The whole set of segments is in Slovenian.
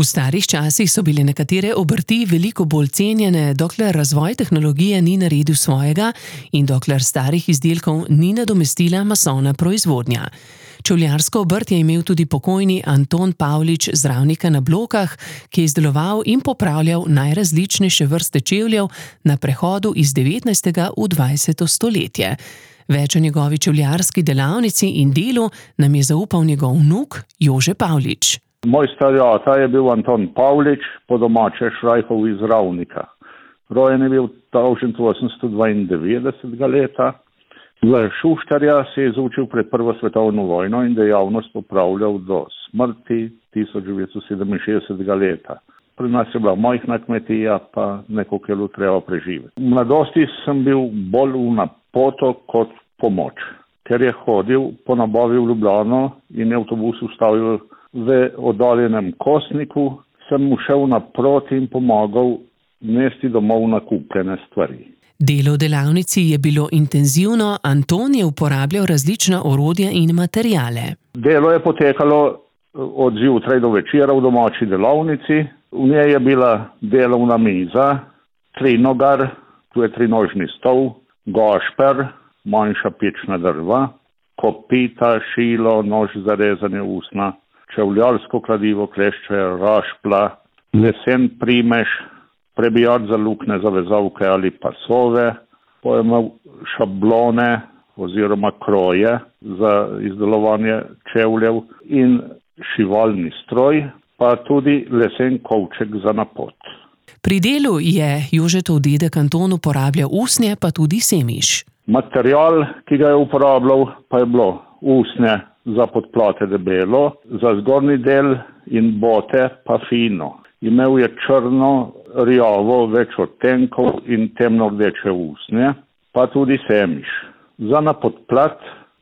V starih časih so bile nekatere obrti veliko bolj cenjene, dokler razvoj tehnologije ni naredil svojega in dokler starih izdelkov ni nadomestila masovna proizvodnja. Čevljarsko obrt je imel tudi pokojni Anton Pavlič z Ravnika na Blokah, ki je izdeloval in popravljal najrazličnejše vrste čevljev na prehodu iz 19. v 20. stoletje. Več o njegovi čevljarski delavnici in delu nam je zaupal njegov vnuk Jože Pavlič. Moj star ata je bil Anton Pavlič, po domače Šrajhov iz Ravnika. Rojen je bil 1892. leta. V Šuštarja se je izučil pred Prvo svetovno vojno in dejavnost opravljal do smrti 1967. leta. Pri nas je bila majhna kmetija, pa nekoliko je bilo treba preživeti. V mladosti sem bil bolj v napoto kot pomoč, ker je hodil po nabavi v Ljubljano in je avtobus ustavil v oddaljenem Kosniku, sem mu šel naproti in pomagal nesti domov nakupljene stvari. Delo v delavnici je bilo intenzivno, Anton je uporabljal različna orodja in materijale. Delo je potekalo od zjutraj do večera v domači delavnici. V njej je bila delovna miza, trinogar, tu je trinožni stol, gašper, manjša pečna drva, kopita, šilo, nož za rezanje usna, čevljarsko kladivo, klešče, rašpla, lesen primež, prebijač za lukne, zavezavke ali pasove, pojemal šablone oziroma kroje za izdelovanje čevljev in šivalni stroj, pa tudi lesen kovček za napot. Pri delu je Jožetov dedek Anton uporabljal usnje, pa tudi semiš. Material, ki ga je uporabljal, pa je bilo usnje za podplate debelo, za zgornji del in bote pa fino. Imel je črno, rjavo, več odtenkov in temno rdeče usnje, pa tudi semiš. Za napodplat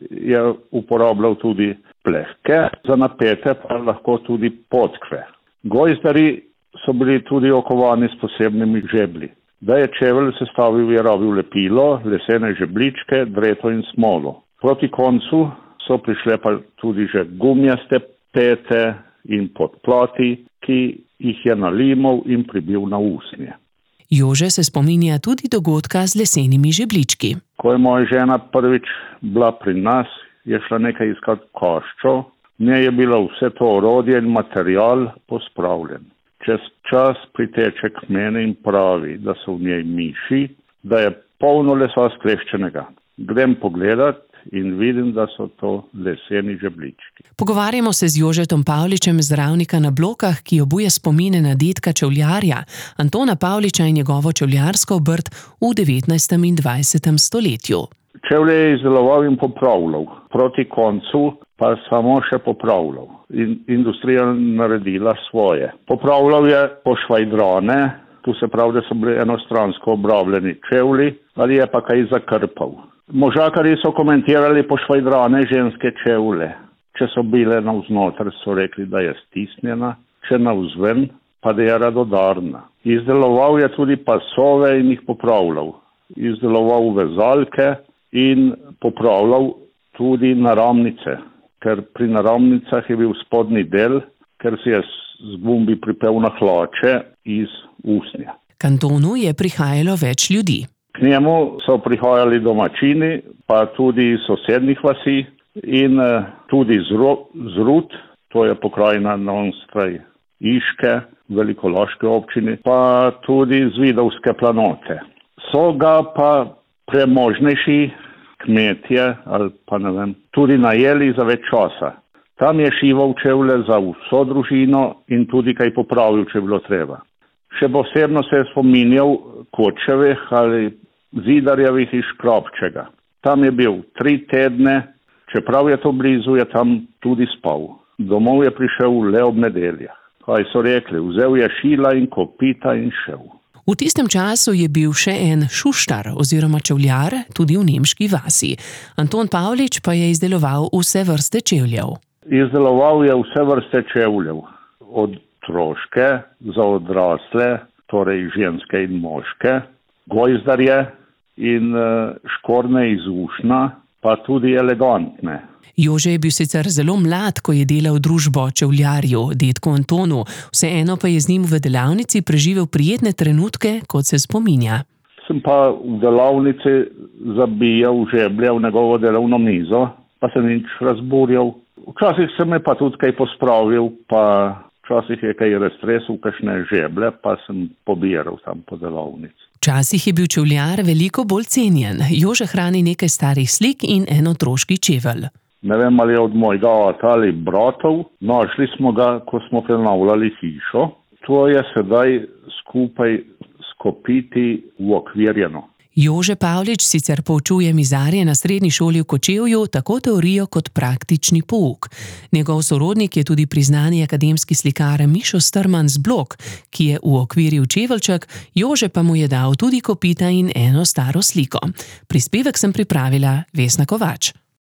je uporabljal tudi plehke, za napete pa lahko tudi podkve. Gojzdarji so bili tudi okovani s posebnimi žeblji. Da je čevelj sestavil, je rabil lepilo, lesene žebličke, dreto in smolo. Proti koncu so prišle pa tudi že gumijaste pete in podplati, ki jih je nalimal in pribil na usnje. Jože se spominja tudi dogodka z lesenimi žeblički. Ko je moja žena prvič bila pri nas, je šla nekaj iskat koščo, v njej je bilo vse to orodje in material pospravljen. Čez čas priteče k meni in pravi, da so v njej miši, da je polno lesa skleščenega. Grem pogledat in vidim, da so to leseni žeblički. Pogovarjamo se z Jožetom Pavličem z Ravnika na Blokah, ki obuje spomine na dedka čevljarja, Antona Pavliča in njegovo čevljarsko obrt v 19. in 20. stoletju. Čevlje je izdeloval in popravljal, proti koncu pa samo še popravljal. Industrija naredila svoje. Popravljal je pošvajdrane, tu se pravi, da so bili enostransko obrabljeni čevlji, ali je pa kaj zakrpal. Možakarji so komentirali pošvajdrane ženske čevlje. Če so bile navznoter, so rekli, da je stisnjena, če navzven, pa da je radodarna. Izdeloval je tudi pasove in jih popravljal. Izdeloval vezalke in popravljal tudi naramnice, ker pri naramnicah je bil spodnji del, ker si je z gumbi pripel na hlače iz usnja. K Antonu je prihajalo več ljudi. K njemu so prihajali domačini, pa tudi iz sosednjih vasi in tudi z Rud, to je pokrajina onstraj Iške, velikolaške občine, pa tudi z Vidovske planote. So ga pa premožnejši kmetje ali pa ne vem, tudi najeli za več časa. Tam je šival čevlje za vso družino in tudi kaj popravil, če je bilo treba. Še posebno se je spominjal Kočevih ali Zidarjevih iz Škrabčega. Tam je bil 3 tedne, čeprav je to blizu, je tam tudi spal. Domov je prišel le ob nedeljah. Kaj so rekli, vzel je šila in kopita in šel. V tistem času je bil še en šuštar oziroma čevljar tudi v nemški vasi. Anton Pavlič pa je izdeloval vse vrste čevljev. Izdeloval je vse vrste čevljev, od otroške za odrasle, torej ženske in moške, gojzdarje in škorne iz usna, pa tudi elegantne. Jože je bil sicer zelo mlad, ko je delal družbo čevljarju, dedku Antonu, vseeno pa je z njim v delavnici preživel prijetne trenutke, kot se spominja. Sem pa v delavnici zabijal žeblje v njegovo delovno mizo, pa se nič razburjal. Včasih se me pa tudi kaj pospravil, pa včasih je kaj raztresel, kakšne žeblje, pa sem pobiral tam po delavnici. Včasih je bil čevljar veliko bolj cenjen. Jože hrani nekaj starih slik in en otroški čevelj. Ne vem, ali je od mojega ata ali bratov. Našli smo ga, ko smo prenavljali hišo. To je sedaj skupaj s kopiti uokvirjeno. Jože Pavlič sicer poučuje mizarje na srednji šoli v Kočevju, tako teorijo kot praktični pouk. Njegov sorodnik je tudi priznani akademski slikar Mišo Strman z Blok, ki je uokviril čeveljček, Jože pa mu je dal tudi kopita in eno staro sliko. Prispevek sem pripravila Vesna Kovač.